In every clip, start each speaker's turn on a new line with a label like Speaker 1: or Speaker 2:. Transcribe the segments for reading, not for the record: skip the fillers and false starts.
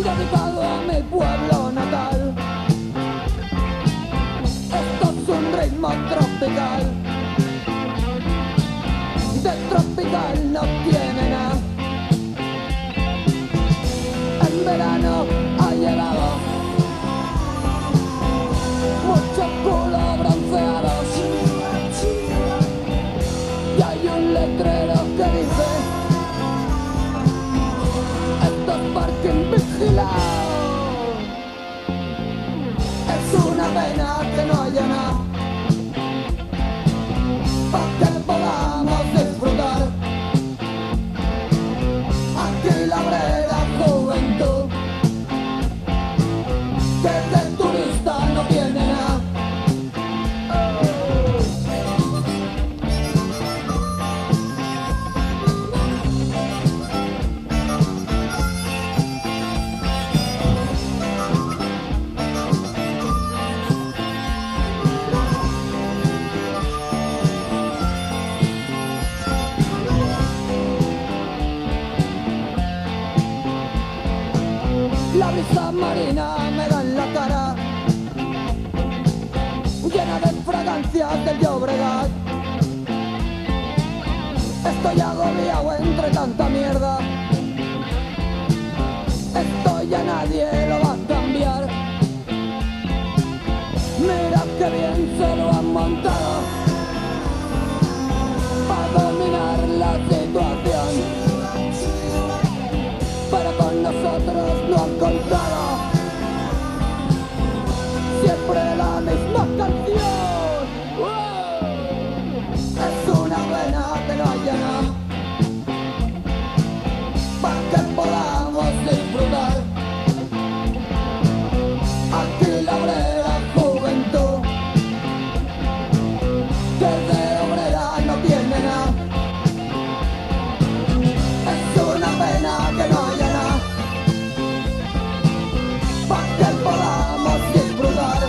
Speaker 1: dedicado a mi pueblo natal. Esto es un ritmo tropical, de tropical no tiene nada. En verano ha llegado muchos culos bronceados y hay un letrero que dice: esto es parking vigilado. Es una pena que no haya nada para que podamos disfrutar. Aquí la brega juventud, que de turista no tiene nada. La brisa marina me da en la cara, llena de fragancias del Llobregat. Estoy agobiado entre tanta mierda, esto ya nadie lo va a cambiar. Mira que bien se lo han montado para dominar la situación, pero con nosotros no han contado. Siempre la misma canción. ¡Wow! Es una pena que no haya nada para que podamos disfrutar. Aquí la obrera juventud, que de obrera no tiene nada. Es una pena que no haya nada para que podamos disfrutar.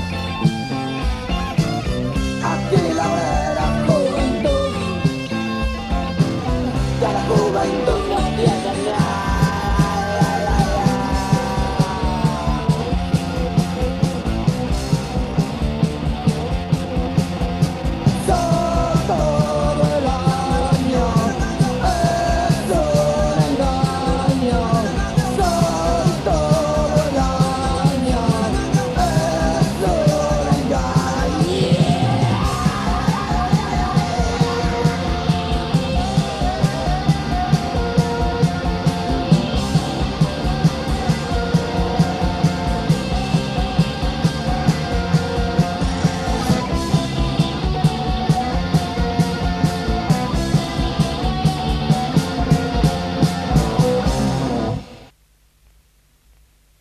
Speaker 1: Aquí la obrera juventud, que la juventud